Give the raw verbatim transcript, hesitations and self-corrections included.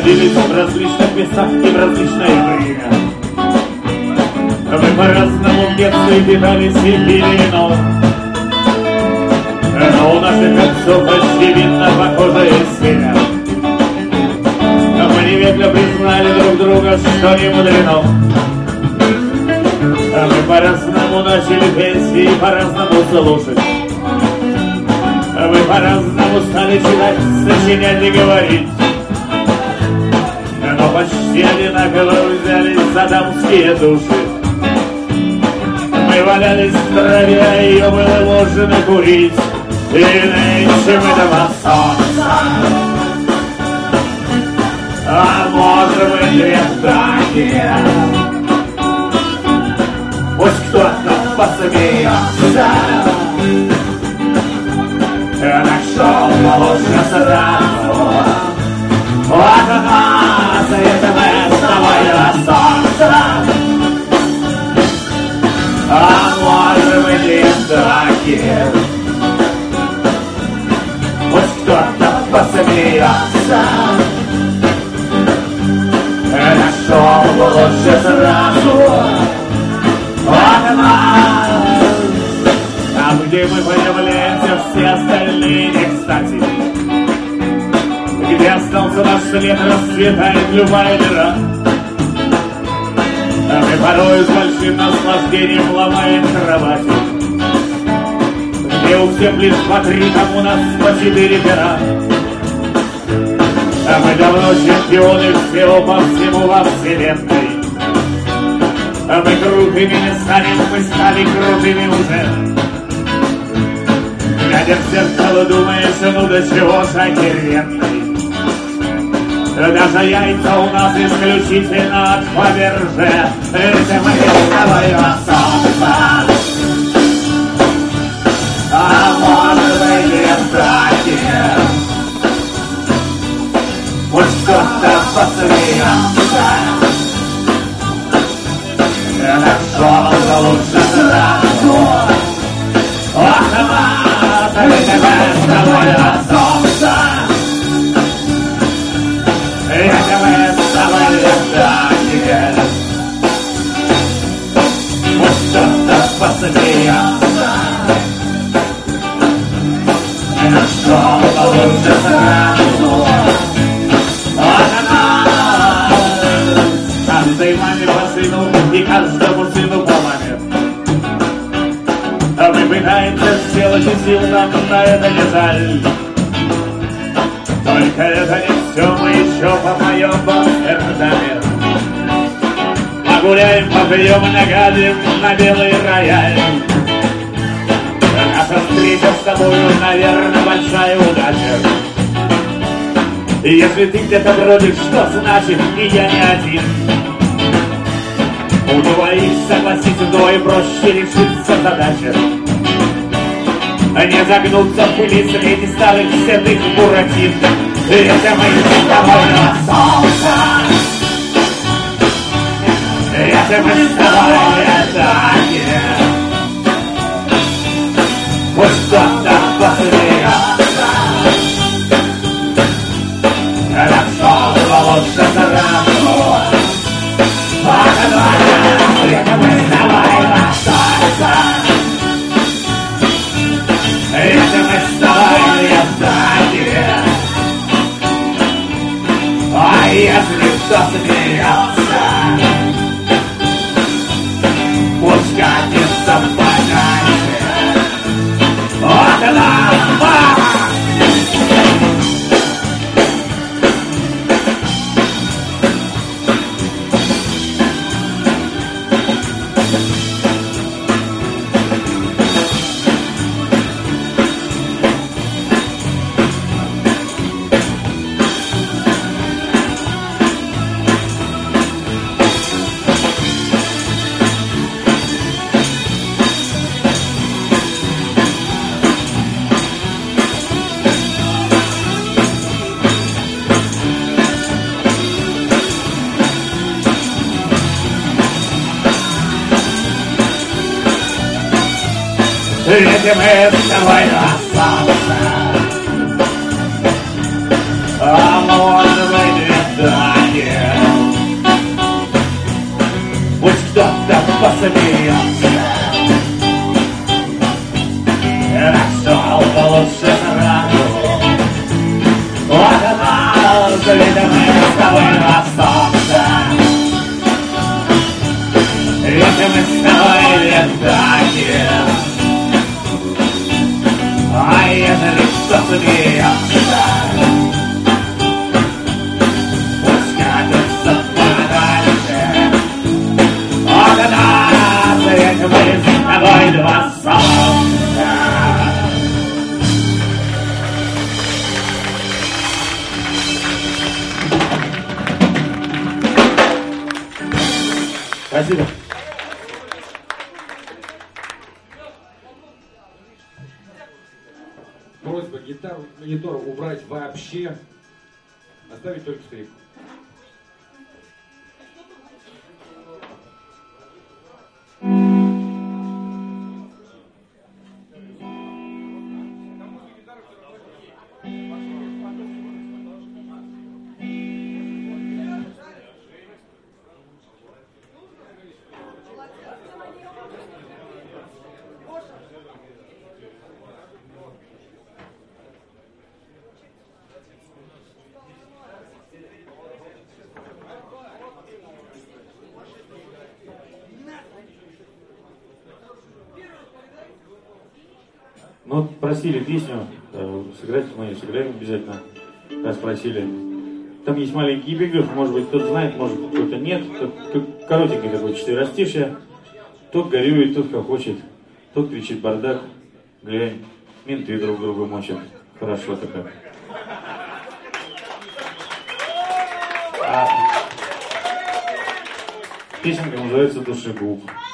находились в различных местах и в различное время. Мы по-разному в детстве питались и пили вино, но у наших отцов очевидно похожая семья. Мы немедленно признали друг друга, что не мудрено. Мы по-разному начали петь и по-разному слушать. Мы по-разному стали читать, сочинять и говорить. Но почти одинаково взялись за дамские души. Мы валялись в траве, а ее было можно курить. И нынче мы дома солнца, а может быть летание. Пусть кто-то посмеется, нашел лучше сразу. Вот она, световое солнце, а может быть летание. Пусть кто-то посмеется, нашел лучше сразу. Вот она, там, где мы появляемся, все остальные не кстати. Где остался наш след, расцветает любая дыра. А мы порой с большим наслаждением ломаем кровати. Где у всех лишь по три, там у нас по четыре пера. А мы давно чемпионы всего по всему во вселенной. А мы крутыми не станем, мы стали крутыми уже. Глядя в зеркало, думаешь, ну до чего ж охеренный. Даже яйца у нас исключительно от Фаберже. Это мы свое солнце, а может быть летание. Пусть кто-то посмеется, нашел лучше сразу. Ах, она, световое солнце, это мы с тобой летание. Пусть кто-то посмеется, нашел лучше сразу. Ах, она, каждой маме по сыну и каждому сыну по маме. А мы пытаемся сделать, и сил нам на это не жаль. Только это не все, мы еще попоем в Амстердаме. Погуляем, попьем и нагадим на белый рояль. Наша встреча с тобою, наверное, большая удача. И если ты где-то бродишь, что значит и я не один. У двоих, согласись, вдвое проще решиться задача. Не загнуться в пыли среди старых седых буратин. Это мы с тобой на солнце, это мы с тобой летание. Пусть кто-то посмеется, нашел лучше сразу. Это мы с тобой на солнце, это мы с тобой летание. А если кто смеется, пусть катится подальше. Вот она, Этим мы с тобой остался, а может быть, это смеется. Нашел получше сразу. Вот она, ведь мы с тобой расстаться. Ведь мы с тобой летаки. А если кто смеется, пусть катится подальше. Вот она, ведь мы с тобой два солнца. Спасибо. Просьба гитару, монитор убрать вообще, оставить только скрипку. Ну, вот просили песню, э, сыграть мою, сыграем обязательно, раз просили. Там есть маленький эпиграф, может быть, кто-то знает, может, кто-то нет. Как коротенький такой четверостишье. Тот горюет, тот хохочет, тот кричит бардак. Глянь, менты друг друга мочат. Хорошо-то как. А песенка называется «Душегуб».